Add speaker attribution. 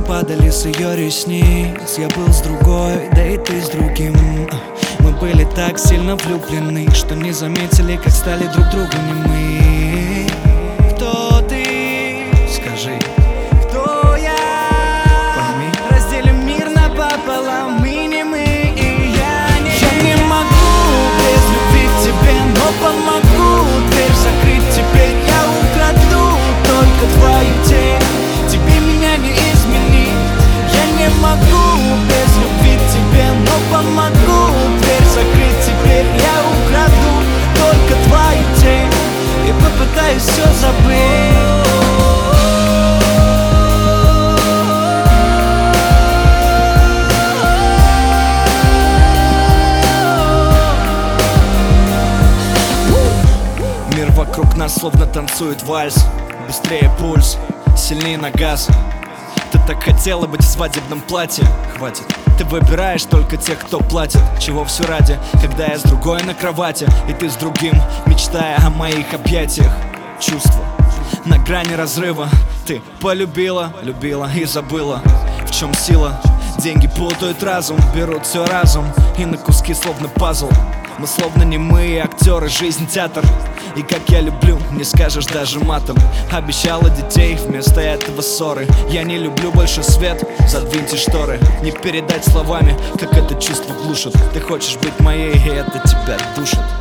Speaker 1: падали с ее ресниц. Я был с другой, да и ты с другим. Мы были так сильно влюблены, что не заметили, как стали друг другу немы. Кто ты? Скажи, кто я? Пойми, разделим мир напополам, мы не мы и я не могу без любви к тебе, но помогу дверь закрыть теперь. Я украду только твою тень, тебе меня не изменить. Я не могу без любви к тебе, но помогу дверь закрыть теперь. Я украду только твою тень и попытаюсь все забыть. Мир вокруг нас словно танцует вальс. Быстрее пульс, сильнее на газ. Ты так хотела быть в свадебном платье. Хватит, ты выбираешь только тех, кто платит. Чего все ради, когда я с другой на кровати, и ты с другим, мечтая о моих объятиях. Чувства на грани разрыва. Ты полюбила, любила и забыла. В чем сила? Деньги путают разум, берут все разум и на куски словно пазл. Мы словно немые актеры, жизнь театр. И как я люблю, не скажешь даже матом. Обещала детей, вместо этого ссоры. Я не люблю больше свет, задвиньте шторы. Не передать словами, как это чувство глушит. Ты хочешь быть моей, и это тебя душит.